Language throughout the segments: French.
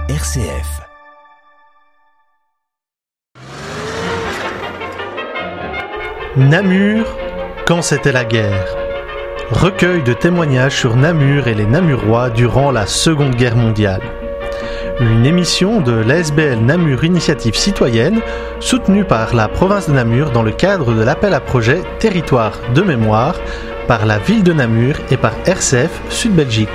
RCF. Namur, quand c'était la guerre. Recueil de témoignages sur Namur et les Namurois durant la Seconde Guerre mondiale. Une émission de l'ASBL Namur Initiative Citoyenne, soutenue par la province de Namur dans le cadre de l'appel à projet Territoire de mémoire, par la ville de Namur et par RCF Sud-Belgique.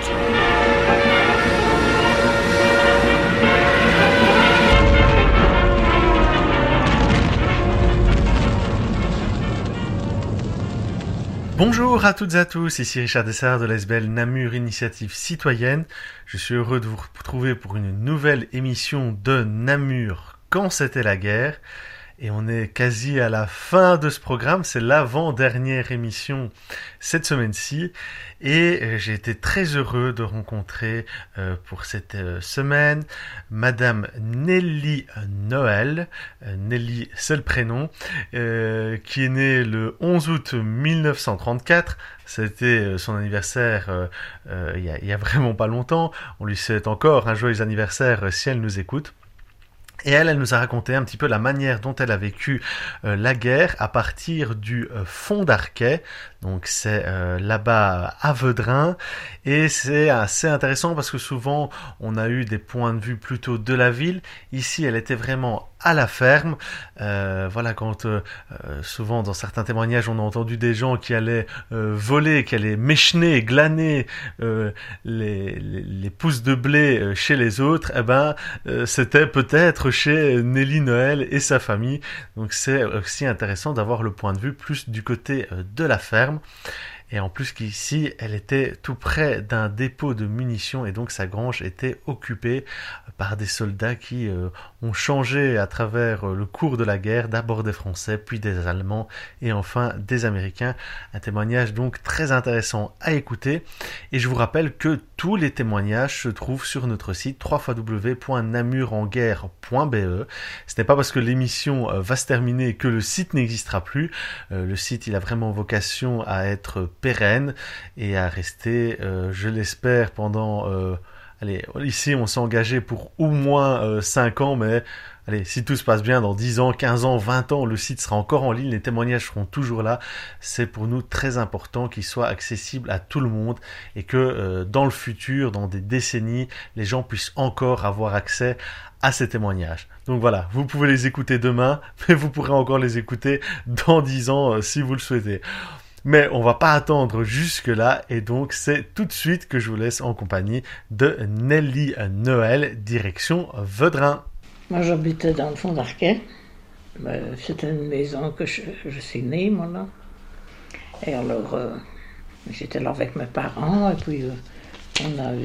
Bonjour à toutes et à tous, ici Richard Dessart de l'ASBL Namur Initiative Citoyenne. Je suis heureux de vous retrouver pour une nouvelle émission de Namur quand c'était la guerre. Et on est quasi à la fin de ce programme, c'est l'avant-dernière émission cette semaine-ci. Et j'ai été très heureux de rencontrer pour cette semaine Madame Nelly Noël, Nelly c'est le prénom, qui est née le 11 août 1934. C'était son anniversaire il y a vraiment pas longtemps. On lui souhaite encore un joyeux anniversaire si elle nous écoute. Et elle nous a raconté un petit peu la manière dont elle a vécu la guerre à partir du Fond d'Arquet. Donc c'est là-bas à Vedrin. Et c'est assez intéressant parce que souvent on a eu des points de vue plutôt de la ville. Ici elle était vraiment à la ferme. Voilà, quand souvent dans certains témoignages on a entendu des gens qui allaient voler, qui allaient méchener, glaner les pousses de blé chez les autres, c'était peut-être chez Nelly Noël et sa famille. Donc c'est aussi intéressant d'avoir le point de vue plus du côté de la ferme. Et en plus qu'ici, elle était tout près d'un dépôt de munitions et donc sa grange était occupée par des soldats qui ont changé à travers le cours de la guerre, d'abord des Français, puis des Allemands et enfin des Américains. Un témoignage donc très intéressant à écouter. Et je vous rappelle que tous les témoignages se trouvent sur notre site www.namurenguerre.be. Ce n'est pas parce que l'émission va se terminer que le site n'existera plus. Le site, il a vraiment vocation à être pérenne et à rester, je l'espère, pendant... ici on s'est engagé pour au moins 5 ans, mais si tout se passe bien, dans 10 ans, 15 ans, 20 ans, le site sera encore en ligne, les témoignages seront toujours là. C'est pour nous très important qu'il soit accessible à tout le monde et que dans le futur, dans des décennies, les gens puissent encore avoir accès à ces témoignages. Donc voilà, vous pouvez les écouter demain, mais vous pourrez encore les écouter dans 10 ans si vous le souhaitez. Mais on va pas attendre jusque-là, et donc c'est tout de suite que je vous laisse en compagnie de Nelly Noël, direction Vedrin. Moi j'habitais dans le Fond d'Arquet. C'était une maison que je suis née, moi là. Et alors j'étais là avec mes parents, et puis on a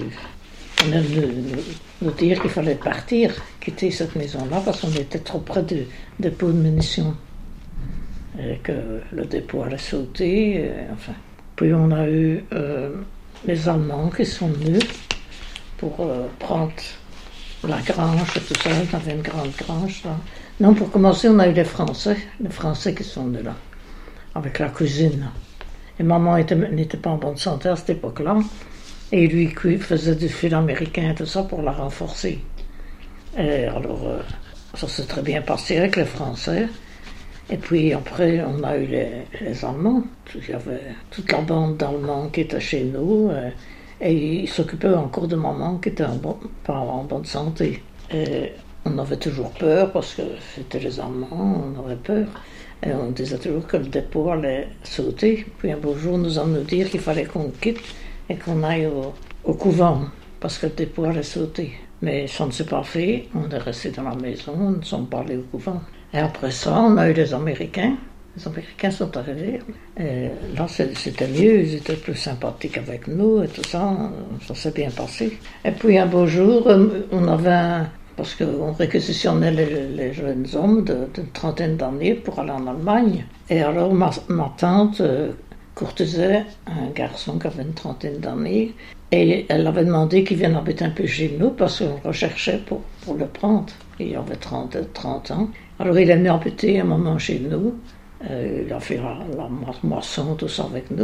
nous dire qu'il fallait partir, quitter cette maison-là, parce qu'on était trop près de dépôt de munitions. Et que le dépôt allait sauter, enfin. Puis on a eu les Allemands qui sont venus pour prendre la grange et tout ça. On avait une grande grange là. Non, pour commencer, on a eu les Français qui sont venus là, avec la cuisine. Et maman n'était pas en bonne santé à cette époque-là, et lui faisait du fil américain et tout ça pour la renforcer. Et alors, ça s'est très bien passé avec les Français. Et puis après, on a eu les Allemands. Il y avait toute la bande d'Allemands qui était chez nous. Et ils s'occupaient encore de maman qui était pas en bonne santé. Et on avait toujours peur parce que c'était les Allemands, on avait peur. Et on disait toujours que le dépôt allait sauter. Puis un beau jour, nous allons nous dire qu'il fallait qu'on quitte et qu'on aille au couvent parce que le dépôt allait sauter. Mais ça ne s'est pas fait. On est resté dans la maison, on ne sommes pas allés au couvent. Et après ça, on a eu les Américains. Les Américains sont arrivés. Et là, c'était mieux. Ils étaient plus sympathiques avec nous et tout ça. Ça s'est bien passé. Et puis, un beau jour, on avait parce qu'on réquisitionnait les jeunes hommes d'une trentaine d'années pour aller en Allemagne. Et alors, ma tante courtisait un garçon qui avait une trentaine d'années. Et elle avait demandé qu'il vienne habiter un peu chez nous parce qu'on le recherchait pour le prendre. Il avait 30 ans. Alors il est venu habiter un moment chez nous. Il a fait la moisson, tout ça avec nous.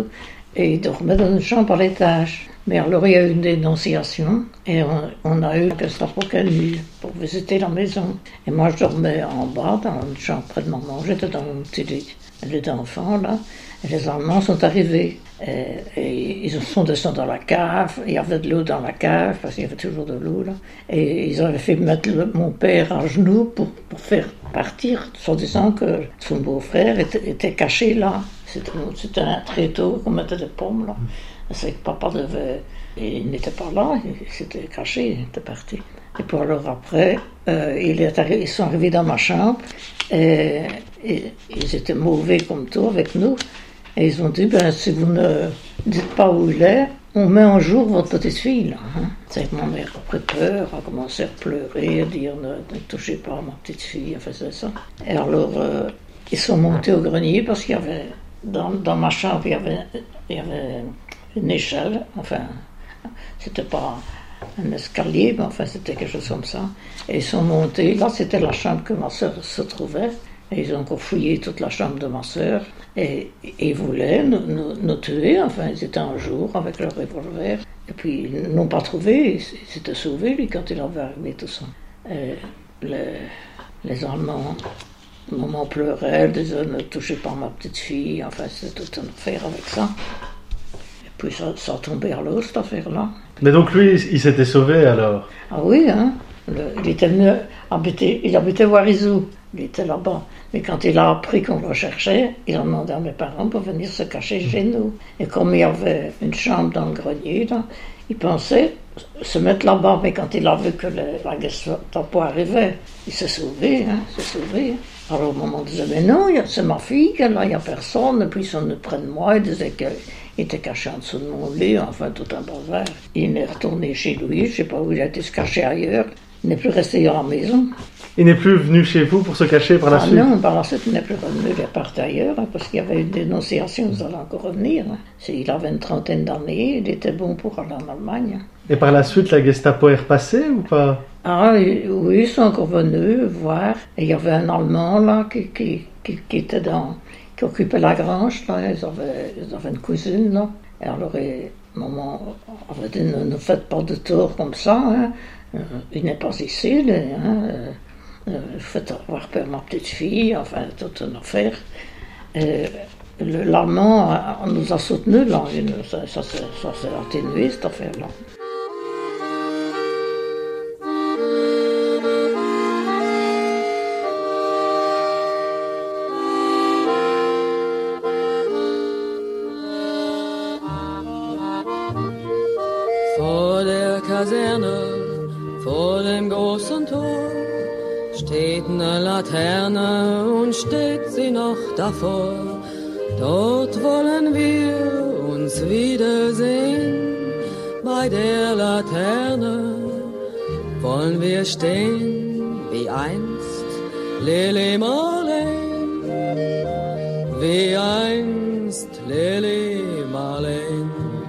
et il dormait dans une chambre à l'étage. Mais alors il y a eu une dénonciation et on a eu le Gestapo qui est venu pour visiter la maison. Et moi je dormais en bas dans une chambre près de maman, j'étais dans mon petit lit d'enfant là. Et les Allemands sont arrivés et ils sont descendus dans la cave. Il y avait de l'eau dans la cave parce qu'il y avait toujours de l'eau là. Et ils avaient fait mettre mon père à genoux pour faire partir, en disant que son beau-frère était caché là. C'était un tréteau qu'on mettait des pommes là. C'est que papa il n'était pas là, il s'était caché, il était parti. Et puis alors après, ils sont arrivés dans ma chambre et ils étaient mauvais comme tout avec nous. Et ils ont dit, si vous ne dites pas où il est, on met en jour votre petite fille là. C'est que ma mère a pris peur, a commencé à pleurer, à dire ne touchez pas à ma petite fille, elle faisait ça. Et alors ils sont montés au grenier parce qu'il y avait, dans ma chambre, il y avait une échelle, enfin, c'était pas un escalier, mais enfin, c'était quelque chose comme ça. Et ils sont montés, là, c'était la chambre que ma soeur se trouvait, et ils ont encore fouillé toute la chambre de ma soeur, et ils voulaient nous tuer, enfin, ils étaient un jour avec leur revolver, et puis ils n'ont pas trouvé, ils s'étaient sauvés, lui, quand il avait arrivé tout ça. Et les Allemands, maman pleurait, elle disait, ne touchez pas ma petite fille, enfin, c'était toute une affaire avec ça. Puis ça a tombé à l'eau, cette affaire-là. Mais donc lui, il s'était sauvé alors? Ah oui, hein. Il était venu habiter, il habitait Warizou, il était là-bas. Mais quand il a appris qu'on le cherchait, il a demandé à mes parents pour venir se cacher chez nous. Et comme il y avait une chambre dans le grenier, là, il pensait se mettre là-bas. Mais quand il a vu que la Gestapo arrivait, il s'est sauvé, hein, Alors maman disait, mais non, c'est ma fille, là, il n'y a personne. Et puis ils sont venus près de moi, il disait qu'il était caché en dessous de mon lit, enfin tout un bazar. Il est retourné chez lui, je ne sais pas où il a été se cacher ailleurs. Il n'est plus resté à la maison. Il n'est plus venu chez vous pour se cacher par la suite? Non, par la suite, il n'est plus revenu, il est parti ailleurs, hein, parce qu'il y avait une dénonciation, vous allez encore revenir. Hein. Il avait une trentaine d'années, il était bon pour aller en Allemagne. Et par la suite, la Gestapo est repassée ou pas? Ah oui, ils sont encore venus voir. Et il y avait un Allemand là qui était qui occupait la grange, là. Ils avaient une cuisine là. Et alors maman avait dit, ne faites pas de tort comme ça, hein. Il n'est pas ici, faites avoir peur ma petite fille, enfin toute une affaire. L'Allemand nous a soutenus là, ça s'est atténué cette affaire-là. Vor der Kaserne, vor dem großen Tor, steht eine Laterne und steht sie noch davor. Dort wollen wir uns wiedersehen, bei der Laterne wollen wir stehen, wie einst Lili Marleen, wie einst Lili Marleen.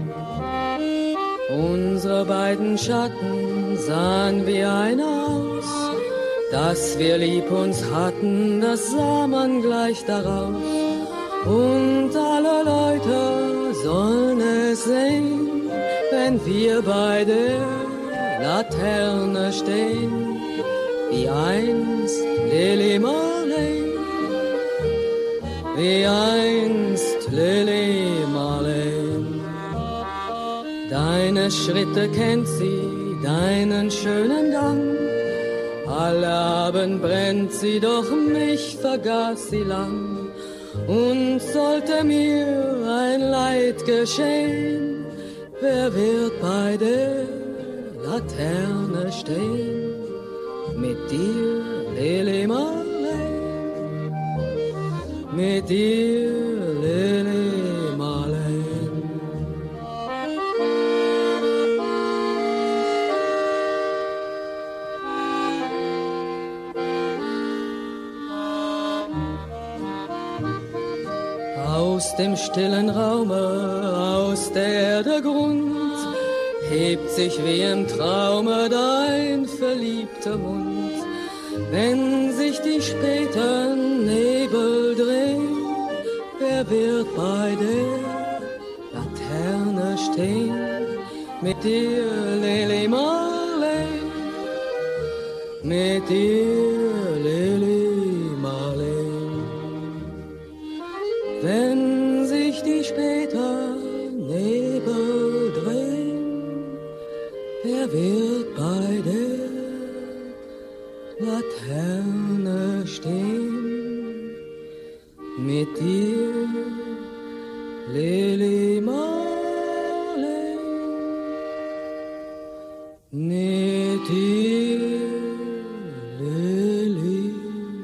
Unsere beiden Schatten sahen wie einer aus, dass wir lieb uns hatten, das sah man gleich daraus. Und alle Leute sollen es sehen, wenn wir bei der Laterne stehen, wie einst Lili Marleen, wie einst Lili Marleen. Deine Schritte kennt sie, deinen schönen Gang. Alle Abend brennt sie, doch mich vergaß sie lang. Und sollte mir ein Leid geschehen, wer wird bei der Laterne stehen? Mit dir, Lili Marleen, mit dir, Lili Marleen. Aus dem stillen Raume, aus der Erde Grund, hebt sich wie im Traume dein verliebter Mund. Wenn sich die späten Nebel drehen, wer wird bei der Laterne stehen mit dir, Lili Marleen, mit dir, Lili Marleen. Wenn sich die später Nebel drehen, wer wird bei der Laterne stehen? Mit dir, Lili Marleen, mit dir, Lili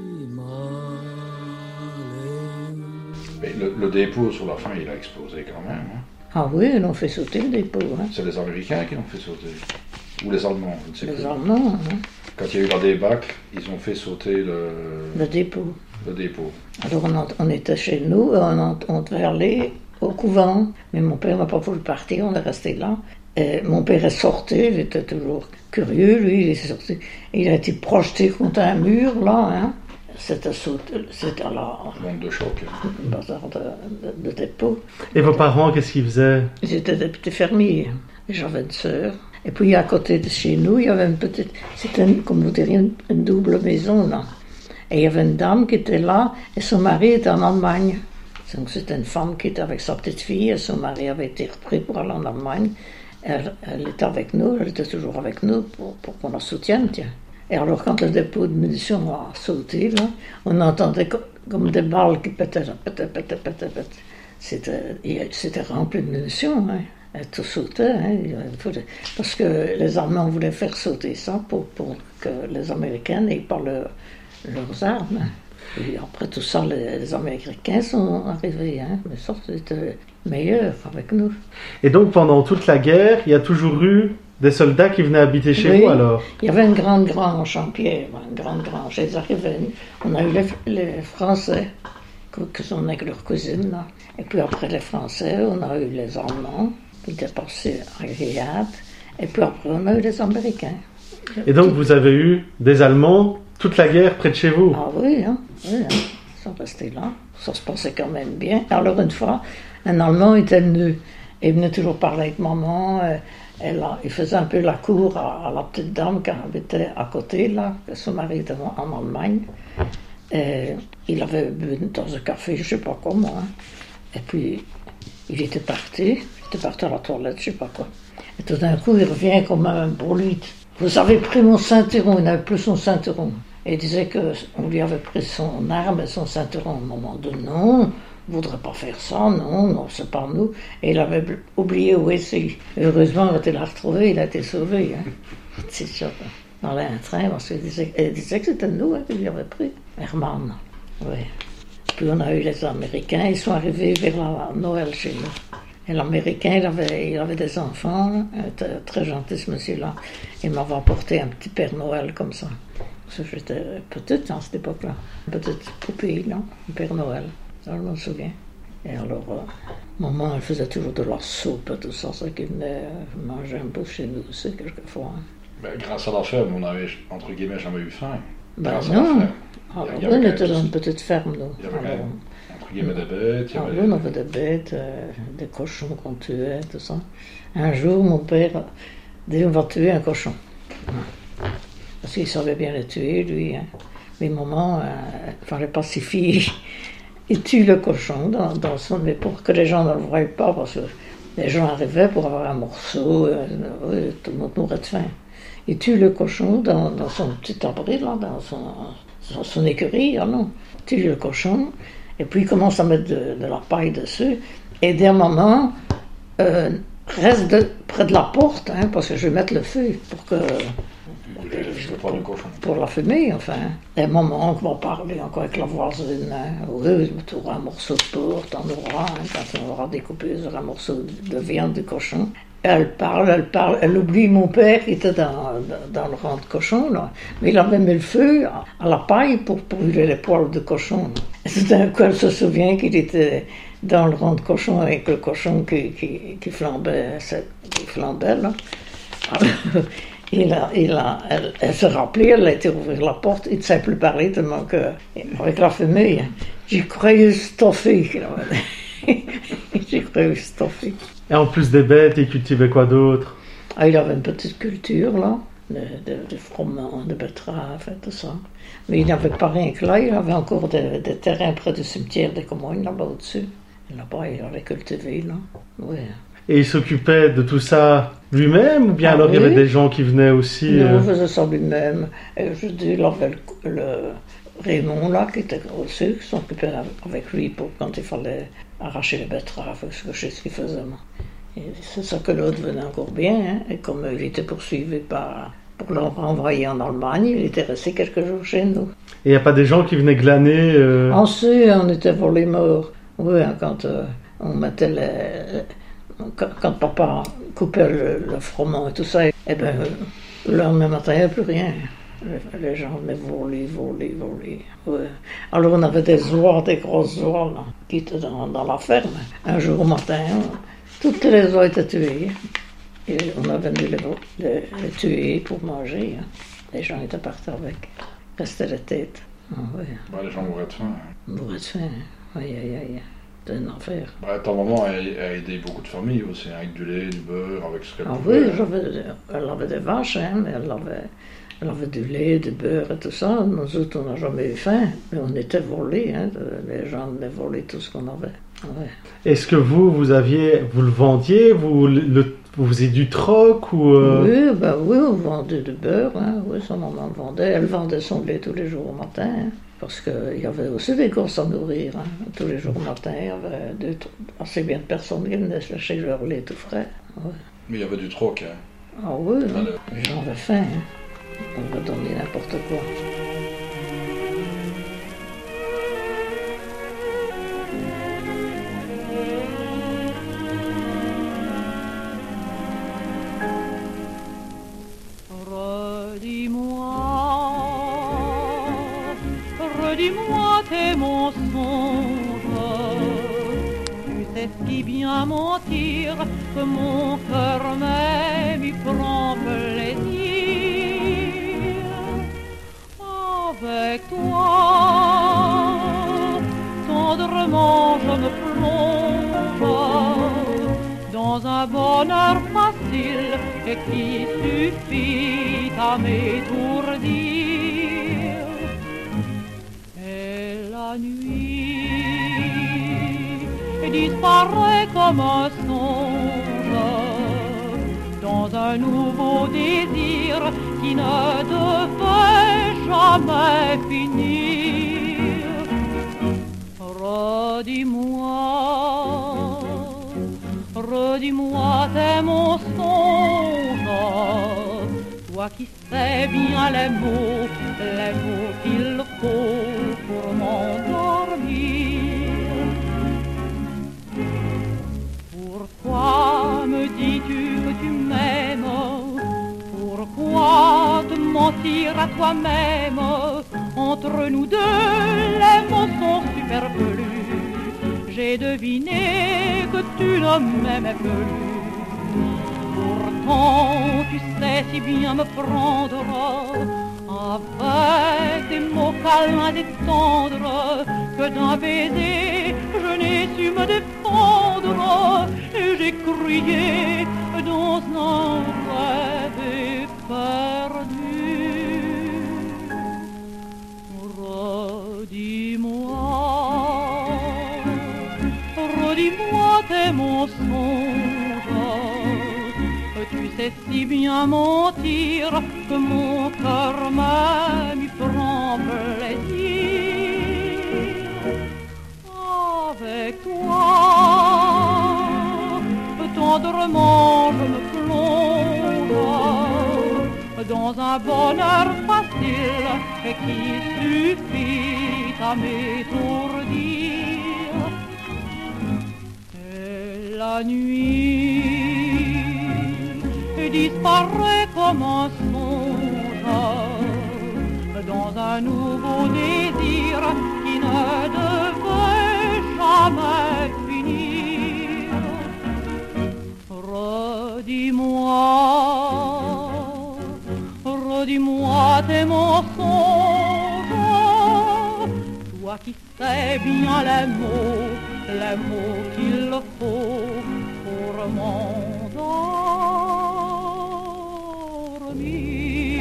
Marleen. Mais le dépôt sur la fin, il a explosé quand même. Hein. Ah oui, ils ont fait sauter le dépôt. Hein. C'est les Américains qui l'ont fait sauter. Ou les Allemands, je ne sais plus. Les Allemands, hein. Quand il y a eu la débâcle, ils ont fait sauter le dépôt. Le dépôt. Alors on était chez nous, on devait aller au couvent, mais mon père n'a pas voulu partir, on est resté là. Et mon père est sorti, il était toujours curieux, lui, il est sorti. Il a été projeté contre un mur, là, hein. C'était là, Monde de choc. Un bazar de dépôt. Et vos parents, qu'est-ce qu'ils faisaient? Ils étaient des petits fermiers. J'avais une sœur. Et puis à côté de chez nous, il y avait une petite, c'était comme vous diriez, une double maison, là. Et il y avait une dame qui était là, et son mari était en Allemagne. Donc c'était une femme qui était avec sa petite fille, et son mari avait été repris pour aller en Allemagne. Elle était avec nous, elle était toujours avec nous pour qu'on la soutienne, tiens. Et alors quand le dépôt de munitions a sauté, là, on entendait comme des balles qui pétaient. C'était rempli de munitions, hein. Et tout sautait, hein. Parce que les Allemands voulaient faire sauter ça pour que les Américains n'aient pas leurs armes. Et après tout ça, les Américains sont arrivés, hein. Mais ça, c'était meilleur avec nous. Et donc pendant toute la guerre, il y a toujours eu des soldats qui venaient habiter chez vous alors? Il y avait une grande grange en pierre, une grande grange. Ils arrivaient, on a eu les Français, qui sont avec leurs cousines, là. Et puis après les Français, on a eu les Allemands, qui étaient passés à Riyad. Et puis après, on a eu les Américains. Et donc vous avez eu des Allemands toute la guerre près de chez vous? Ah oui, hein. Ils sont restés là. Ça se passait quand même bien. Alors une fois, un Allemand était venu. Il venait toujours parler avec maman. Il faisait un peu la cour à la petite dame qui habitait à côté, là. Son mari était en Allemagne. Et il avait bu une tasse de café, je ne sais pas comment. Hein. Et puis, il était parti à la toilette, je ne sais pas quoi. Et tout d'un coup, il revient comme un brûlé. Vous avez pris mon ceinturon, il n'avait plus son ceinturon. Et il disait qu'on lui avait pris son arme et son ceinturon. À un moment donné, non, on ne voudrait pas faire ça, non, c'est pas nous. Et il avait oublié où était. Heureusement, quand il l'a retrouvé, il a été sauvé. Hein. C'est sûr. Dans un train, parce qu'il disait que c'était nous hein, qu'il lui avait pris. Herman, oui. Puis on a eu les Américains, ils sont arrivés vers la Noël chez nous. Et l'Américain, il avait des enfants, il était très gentil ce monsieur-là. Il m'avait apporté un petit Père Noël comme ça. Parce que j'étais petite à cette époque-là. Une petite poupée, là, un Père Noël. Ça, je m'en souviens. Et alors, maman, elle faisait toujours de la soupe et tout ça, ça qui venait manger un peu chez nous aussi, quelquefois. Hein. Ben, grâce à la ferme, on avait, entre guillemets, jamais eu faim. Ben non. On était dans une petite ferme, nous. Il y avait entre guillemets des bêtes. On avait des bêtes, des cochons qu'on tuait, tout ça. Un jour, mon père dit on va tuer un cochon. Parce qu'il savait bien le tuer, lui. Hein. Mais maman, il fallait pacifier. Il tue le cochon dans son... Mais pour que les gens ne le voient pas, parce que les gens arrivaient pour avoir un morceau, tout le monde mourait de faim. Il tue le cochon dans son petit abri, là, dans son écurie, non. Il tue le cochon, et puis il commence à mettre de la paille dessus, et d'un moment, reste près de la porte, hein, parce que je vais mettre le feu pour la fumée, enfin. Et un moment, on va parler encore avec la voisine, hein. Oui, tu auras un morceau de porte, on aura, hein, quand on aura découpé, on aura un morceau de viande de cochon. Elle parle, elle oublie mon père qui était dans le rang de cochon, là. Mais il avait mis le feu à la paille pour brûler les poils de cochon. Et tout d'un coup, elle se souvient qu'il était dans le rang de cochon avec le cochon qui flambait, là. Elle se rappelait, elle a été ouvrir la porte, il ne savait plus parler tellement que, avec la fumée, j'ai croyé stoffer. J'ai cru stoffer. Et en plus des bêtes, il cultivait quoi d'autre? Ah, il avait une petite culture, là, de froment, de betteraves et tout ça. Mais il n'avait pas rien que là, il avait encore des terrains près du cimetière des Comognes, là-bas au-dessus. Et là-bas, il avait cultivé, là. Oui. Et il s'occupait de tout ça lui-même, ou bien alors il y avait des gens qui venaient aussi Non, il faisait ça lui-même. Et je dis, il avait le Raymond, là, qui était au-dessus, qui s'occupait avec lui pour quand il fallait arracher les betteraves, je sais ce qu'il faisait, moi. Et c'est ça que l'autre venait encore bien, hein. Et comme il était poursuivi pour le renvoyer en Allemagne, il était resté quelques jours chez nous. Et il n'y a pas des gens qui venaient glaner Ensuite, on était pour les morts. Oui, hein, quand on mettait quand papa coupait le froment et tout ça, et ben, le lendemain matin, il n'y avait plus rien. Les gens venaient voler. Ouais. Alors on avait des oies, des grosses oies, là, qui étaient dans la ferme. Un jour au matin, toutes les oies étaient tuées. Et on avait venu les tuer pour manger. Hein. Les gens étaient partis avec. Restaient les têtes. Ah, ouais. Bah, les gens mouraient de faim. Mouraient de faim. Aïe. C'était un enfer. Bah, ta maman a aidé beaucoup de familles aussi, avec du lait, du beurre, avec ce qu'elle Ah pouvait. oui, elle avait des vaches, hein, mais elle avait du lait, du beurre et tout ça. Nous autres, on n'a jamais eu faim, mais on était volés. Hein, les gens venaient voler tout ce qu'on avait. Ouais. Est-ce que vous le vendiez, vous faisiez du troc ou Oui, on vendait du beurre. Hein, oui, sa maman vendait. Elle vendait son lait tous les jours au matin. Hein, parce qu'il y avait aussi des gosses à nourrir. Hein. Tous les jours au matin, il y avait assez bien de personnes qui venaient chercher leur lait tout frais. Ouais. Mais il y avait du troc. Hein. Ah oui, hein. Les gens avaient faim. Hein. On va donner n'importe quoi. Redis-moi tes mensonges. Tu sais si bien mentir que mon cœur même y prend plaisir. Avec toi, tendrement je me plonge dans un bonheur facile et qui suffit à m'étourdir. Et la nuit disparaît comme un songe dans un nouveau désir qui ne devait jamais finir. Redis-moi tes mensonges, toi qui sais bien les mots qu'il faut pour m'endormir. Pourquoi me dis-tu que tu m'aimes? Pourquoi te mentir à toi-même? Entre nous deux, les mots sont superflus. J'ai deviné que tu ne m'aimais plus. Pourtant, tu sais si bien me prendre avec des mots câlins et tendres, que d'un baiser je n'ai su me défendre. Et j'ai crié dans un rêve perdu. Redis-moi tes mensonges. Tu sais si bien mentir que mon cœur même y prend plaisir. Avec toi, tendrement je me plonge dans un bonheur facile et qui suffit à m'étourdir. Et la nuit disparaît comme un songe dans un nouveau désir qui ne devait jamais finir. Redis-moi tes mensonges, toi qui sais bien les mots qu'il faut pour m'endormir.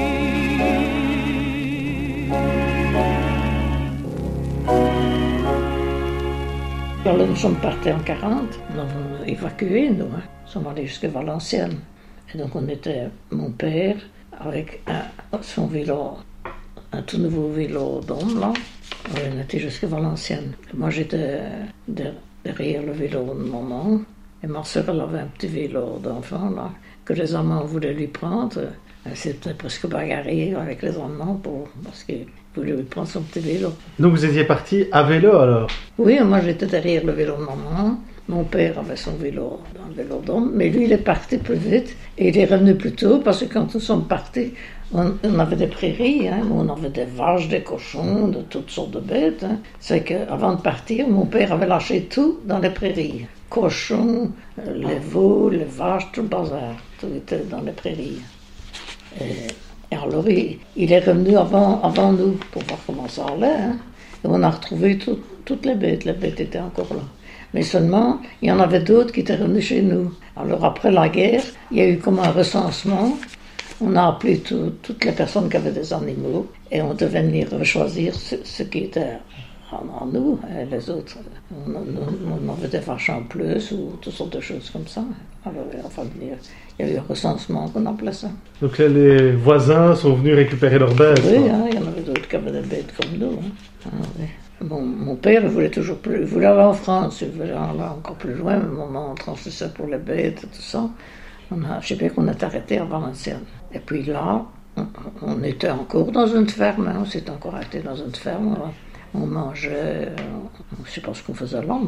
Alors, nous sommes partis en 40, nous avons évacué, nous, hein. Nous sommes allés jusqu'à Valenciennes. Et donc, on était, mon père, avec son vélo, un tout nouveau vélo d'homme, là. On était jusqu'à Valenciennes. Moi, j'étais derrière le vélo de maman. Et ma soeur, elle avait un petit vélo d'enfant, là, que les Allemands voulaient lui prendre. Elle s'était presque bagarrée avec les Allemands parce qu'ils voulaient lui prendre son petit vélo. Donc vous étiez parti à vélo alors? Oui, moi j'étais derrière le vélo de maman. Mon père avait son vélo, un vélo d'homme, mais lui il est parti plus vite et il est revenu plus tôt parce que quand nous sommes partis, on avait des prairies, hein, on avait des vaches, des cochons, de toutes sortes de bêtes. Hein. C'est qu'avant de partir, mon père avait lâché tout dans les prairies. Cochons, les veaux, les vaches, tout le bazar, tout était dans les prairies. Et alors il est revenu avant nous pour voir comment ça allait. Hein. Et on a retrouvé toutes les bêtes étaient encore là. Mais seulement, il y en avait d'autres qui étaient revenus chez nous. Alors après la guerre, il y a eu comme un recensement. On a appelé toutes les personnes qui avaient des animaux et on devait venir choisir ce qui était en nous. Et les autres, on avait des vaches en plus ou toutes sortes de choses comme ça. Alors enfin, il y a eu un recensement qu'on appelait ça. Donc les voisins sont venus récupérer leurs bêtes? Oui, hein, il y en avait d'autres qui avaient des bêtes comme nous. Hein. Ah, oui. Bon, mon père il voulait toujours plus, il voulait aller en France, il voulait aller encore plus loin, mais maman transmettait pour les bêtes et tout ça. Je sais bien qu'on est arrêté à Valenciennes. Et puis là, on était encore dans une ferme, hein, on s'est encore arrêté dans une ferme. Là. On mangeait, je ne sais pas ce qu'on faisait là,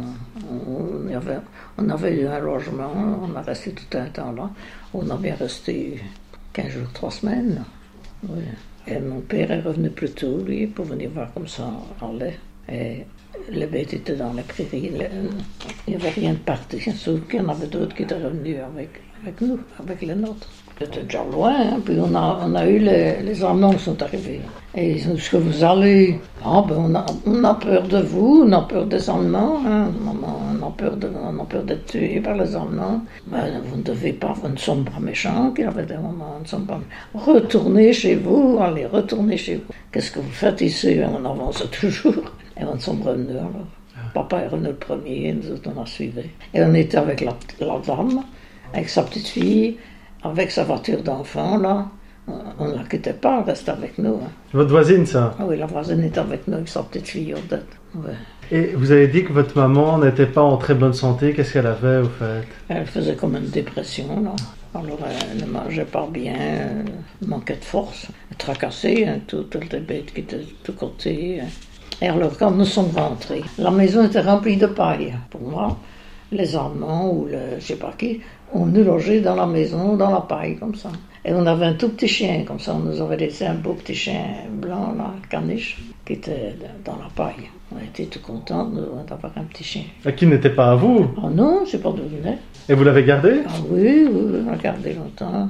on avait eu un logement, on a resté tout un temps là. On a bien resté 15 jours, 3 semaines. Oui. Et mon père est revenu plus tôt, lui, pour venir voir comme ça allait. Et les bêtes étaient dans les prairies, il n'y avait rien de parti, sauf qu'il y en avait d'autres qui étaient revenus avec nous, avec les nôtres. C'était déjà loin, hein. Puis on a eu les Allemands qui sont arrivés. Et ils ont dit, est-ce que vous allez? Ah, ben on a peur de vous, on a peur des Allemands, hein. On a peur d'être tués par les Allemands. Ben, vous ne devez pas, vous ne sommes pas méchants, qu'il y avait des moments, nous ne sommes pas. Retournez chez vous, allez, retournez chez vous. Qu'est-ce que vous faites ici? On avance toujours. Et on sommes revenus alors. Papa est revenu le premier, nous autres on a suivi. Et on était avec la dame, avec sa petite fille, avec sa voiture d'enfant, là. On ne la quittait pas, elle restait avec nous. Hein. Votre voisine, ça? Ah oui, la voisine était avec nous, avec sa petite fille, Odette. Ouais. Et vous avez dit que votre maman n'était pas en très bonne santé. Qu'est-ce qu'elle avait, au fait? Elle faisait comme une dépression, là. Alors, elle ne mangeait pas bien, elle manquait de force. Elle tracassait, hein, toutes les bêtes qui étaient de tous côtés. Hein. Et alors, quand nous sommes rentrés, la maison était remplie de paille. Pour moi, les Allemands ou je ne sais pas qui, on nous logeait dans la maison, dans la paille, comme ça. Et on avait un tout petit chien, comme ça. On nous avait laissé un beau petit chien blanc, là, caniche, qui était dans la paille. On était tout contents d'avoir un petit chien. Et qui n'était pas à vous? Ah non, je ne sais pas d'où il venait. Et vous l'avez gardé? Ah oui, on l'a gardé longtemps.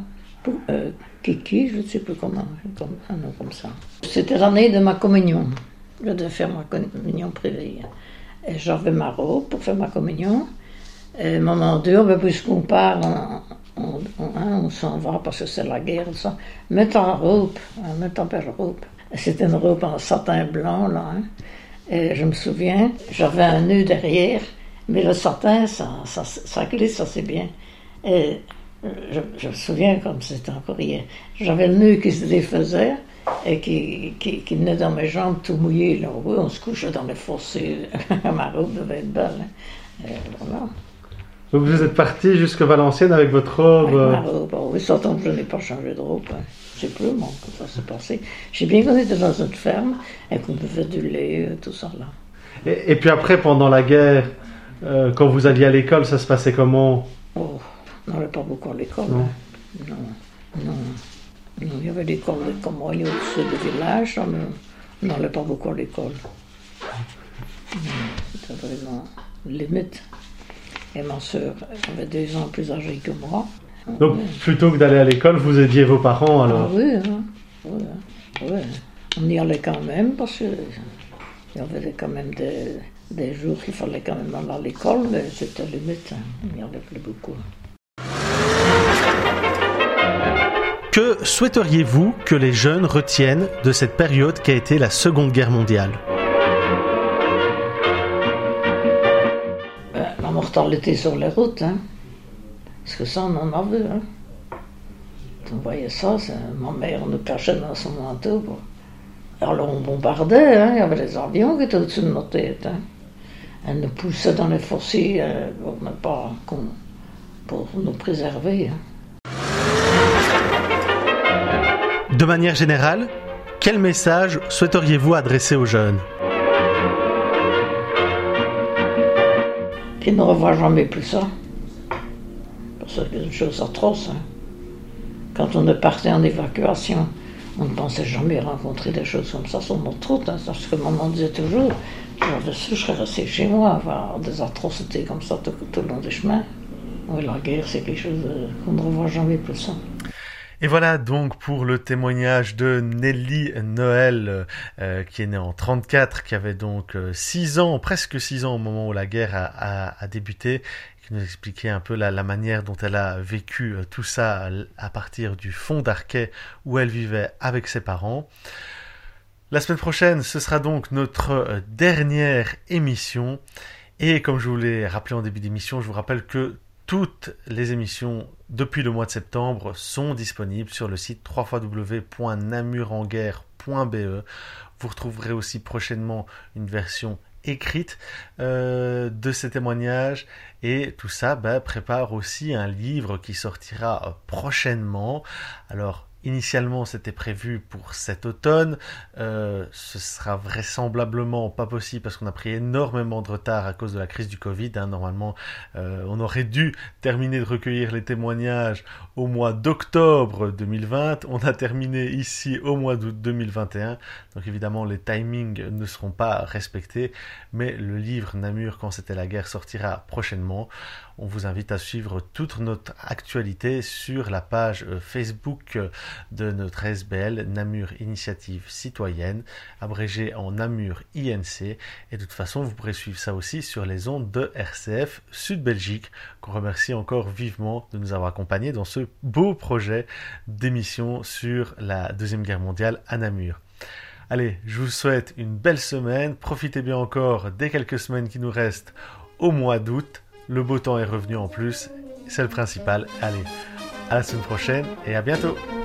Kiki, je ne sais plus comment, un nom comme ça. C'était l'année de ma communion. Je devais faire ma communion privée. Et j'avais ma robe pour faire ma communion. Et maman dit, puisqu'on part, on s'en va parce que c'est la guerre, ça. Mets ta robe, mets ta belle robe. Et c'était une robe en satin blanc, là. Hein. Et je me souviens, j'avais un nœud derrière, mais le satin, ça glisse assez bien. Et je me souviens comme c'était encore hier. J'avais le nœud qui se défaisait et qui venait dans mes jambes tout mouillé. Là. Oui, on se couchait dans les fossés. Ma robe devait être belle. Hein. Et voilà. Donc vous êtes parti jusqu'à Valenciennes avec votre robe? Avec ma robe, oui, ça tombe, je n'ai pas changé de robe. Hein. Je ne sais plus, moi, que ça s'est passé. Je sais bien qu'on était dans une ferme et qu'on buvait du lait, tout ça là. Et puis après, pendant la guerre, quand vous alliez à l'école, ça se passait comment? Oh, on n'allait pas beaucoup à l'école. Non. Hein. Non. Il y avait l'école comme moi, il y a au-dessus du village, on n'allait pas beaucoup à l'école. C'était vraiment limite. Et ma soeur avait 2 ans plus âgée que moi. Donc, plutôt que d'aller à l'école, vous aidiez vos parents alors? Ah oui, hein. Oui. On y allait quand même parce que Il y avait quand même des jours qu'il fallait quand même aller à l'école, mais c'était limite, hein. Il n'y avait plus beaucoup. Que souhaiteriez-vous que les jeunes retiennent de cette période qu'a été la Seconde Guerre mondiale ? La mortalité sur les routes, hein. Parce que ça, on en a vu. Hein. On voyait ça, ma mère nous cachait dans son manteau. Bon. Alors on bombardait, hein. Il y avait des avions qui étaient au-dessus de nos têtes. Hein. Elle nous poussait dans les fossés pour nous préserver. Hein. De manière générale, quel message souhaiteriez-vous adresser aux jeunes ? Qu'ils ne revoient jamais plus ça. Parce que c'est une chose atroce. Hein. Quand on est parti en évacuation, on ne pensait jamais rencontrer des choses comme ça sur notre route. Hein. C'est ce que maman disait toujours. Je serais resté chez moi, avoir des atrocités comme ça tout le long des chemins. Oui, la guerre, c'est quelque chose qu'on ne revoit jamais plus ça. Et voilà donc pour le témoignage de Nelly Noël, qui est née en 1934, qui avait donc 6 ans, presque 6 ans au moment où la guerre a débuté, qui nous expliquait un peu la manière dont elle a vécu tout ça à partir du fond d'Arquet où elle vivait avec ses parents. La semaine prochaine, ce sera donc notre dernière émission. Et comme je vous l'ai rappelé en début d'émission, je vous rappelle que toutes les émissions depuis le mois de septembre sont disponibles sur le site www.namurenguerre.be. Vous retrouverez aussi prochainement une version écrite de ces témoignages et tout ça prépare aussi un livre qui sortira prochainement. Alors initialement, c'était prévu pour cet automne. Ce sera vraisemblablement pas possible parce qu'on a pris énormément de retard à cause de la crise du Covid. Hein. Normalement, on aurait dû terminer de recueillir les témoignages au mois d'octobre 2020. On a terminé ici au mois d'août 2021. Donc évidemment, les timings ne seront pas respectés. Mais le livre Namur, quand c'était la guerre, sortira prochainement. On vous invite à suivre toute notre actualité sur la page Facebook de notre SBL, Namur Initiative Citoyenne, abrégée en Namur INC. Et de toute façon, vous pourrez suivre ça aussi sur les ondes de RCF Sud Belgique, qu'on remercie encore vivement de nous avoir accompagnés dans ce beau projet d'émission sur la Deuxième Guerre mondiale à Namur. Allez, je vous souhaite une belle semaine. Profitez bien encore des quelques semaines qui nous restent au mois d'août. Le beau temps est revenu en plus, c'est le principal. Allez, à la semaine prochaine et à bientôt.